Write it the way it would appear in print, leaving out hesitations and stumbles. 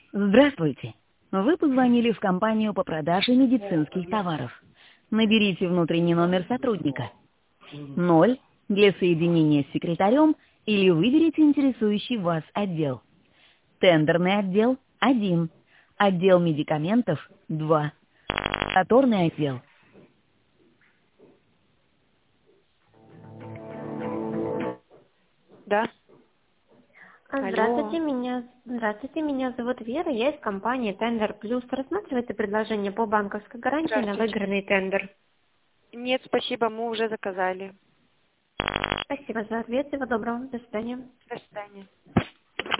Здравствуйте. Вы позвонили в компанию по продаже медицинских товаров. Наберите внутренний номер сотрудника. 0 для соединения с секретарем или выберите интересующий вас отдел. Тендерный отдел– 1. Отдел медикаментов– 2. Лабораторный отдел. Да. Здравствуйте, Алло. меня зовут Вера, я из компании Тендер Плюс. Рассматриваете предложение по банковской гарантии на Здравствуйте. выигранный тендер? Нет, спасибо, мы уже заказали. Спасибо за ответ, всего доброго, до свидания. До свидания.